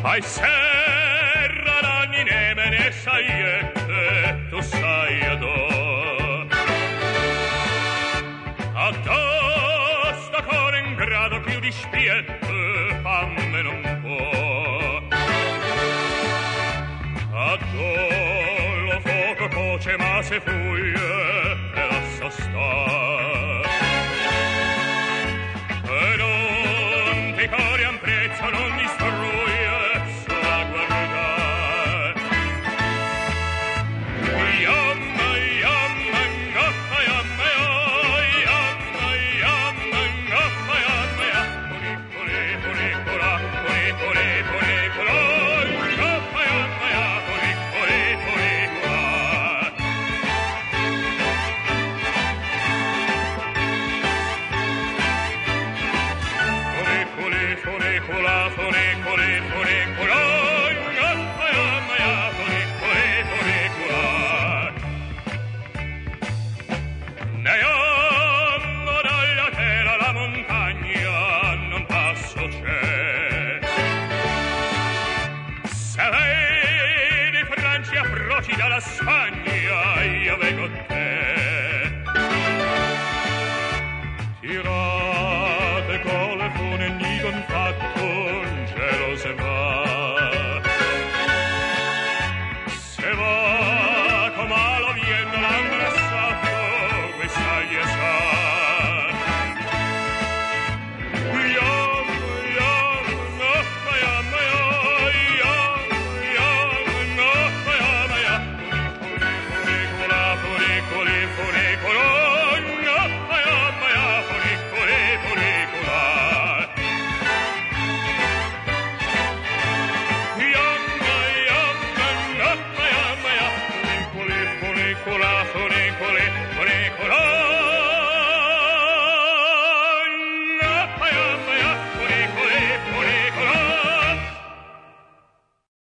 Ai serra l'anni neme ne saiette, tu sai adò. Adò sta core in grado più di spiette, famme non può. Adò lo fuoco coce ma se fugge e lascia sta. E non ti cori a un prezzo, non distrugge, solo a guardare. Yamma, yamma, ngappa, yamma, yamma, yamma, ngappa, yamma, puri, puri, pura, puri, puri, puri, pura, ngappa, yamma, puri, puri, puri, pura. Funicola, funicoli, funicola, ngappa, funicoli, funicola. Ne amo dalla terra la montagna, non passo c'è. Se vedi Francia approcci dalla Spagna,